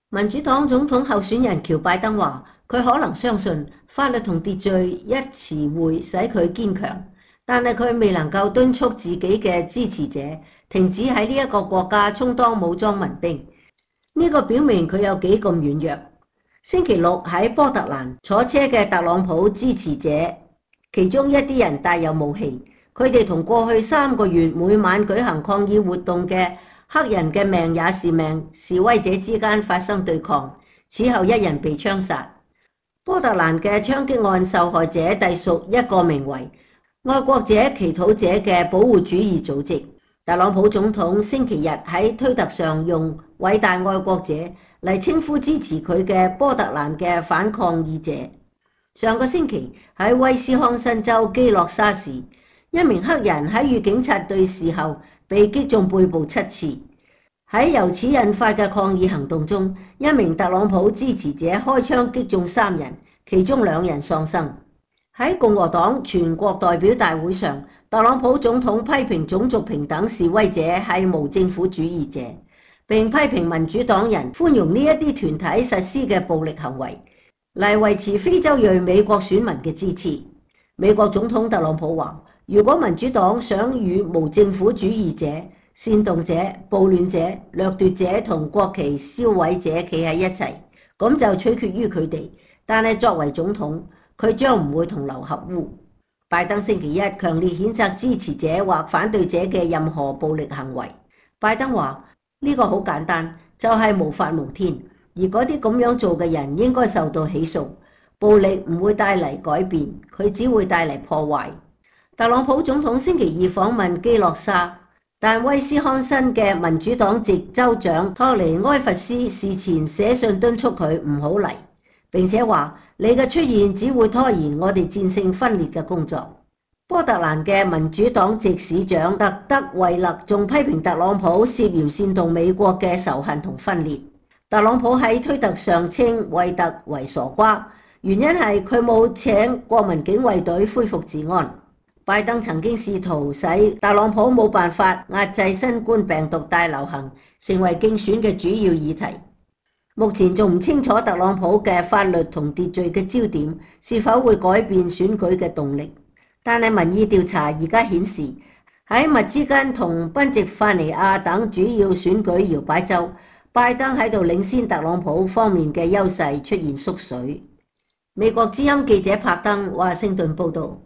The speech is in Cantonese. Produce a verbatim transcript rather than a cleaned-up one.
民主黨總統候選人喬拜登話，佢可能相信法律同秩序一詞會使佢堅強，但係佢未能夠敦促自己嘅支持者停止喺呢一個國家充當武裝民兵。呢個表明佢有幾咁軟弱。星期六喺波特蘭坐車嘅特朗普支持者，其中一啲人帶有武器，佢哋同過去三個月每晚舉行抗議活動嘅黑人嘅命也是命示威者之間發生對抗，此後一人被槍殺。波特蘭嘅槍擊案受害者隸屬一個名為愛國者祈禱者嘅保護主義組織。特朗普總統星期日喺推特上用偉大愛國者嚟稱呼支持佢嘅波特蘭嘅反抗議者。上個星期喺威斯康辛州基洛沙市，一名黑人喺與警察對峙後被擊中背部七次。喺由此引發嘅抗議行動中，一名特朗普支持者開槍擊中三人，其中兩人喪生。喺共和黨全國代表大會上，特朗普總統批評種族平等示威者係無政府主義者，並批評民主黨人寬容呢一啲團體實施嘅暴力行為，嚟維持非洲裔美國選民嘅支持。美國總統特朗普話，如果民主黨想與無政府主義者、煽動者、暴亂者、掠奪者同國旗燒毀者企喺一齊，咁就取決於佢哋。但係作為總統，佢將唔會同流合污。拜登星期一強烈譴責支持者或反對者嘅任何暴力行為。拜登話呢個好簡單，就係無法無天，而嗰啲咁樣做嘅人應該受到起訴。暴力唔會帶嚟改變，佢只會帶嚟破壞。特朗普總統星期二訪問基洛沙，但威斯康辛嘅民主黨籍州長托尼埃弗斯事前寫信敦促佢唔好嚟，並且話你嘅出現只會拖延我哋戰勝分裂嘅工作。波特蘭嘅民主黨籍市長特德維勒仲批評特朗普涉嫌煽動美國嘅仇恨同分裂。特朗普喺推特上稱維特為傻瓜，原因係佢冇請國民警衛隊恢復治安。拜登曾經試圖使特朗普冇辦法壓制新冠病毒大流行成為競選嘅主要議題。目前仲唔清楚特朗普嘅法律同秩序嘅焦點是否會改變選舉嘅動力，但係民意調查而家顯示喺密芝根同賓夕法尼亞等主要選舉搖擺州，拜登喺度領先特朗普方面嘅優勢出現縮水。美國之音記者柏登華盛頓報道。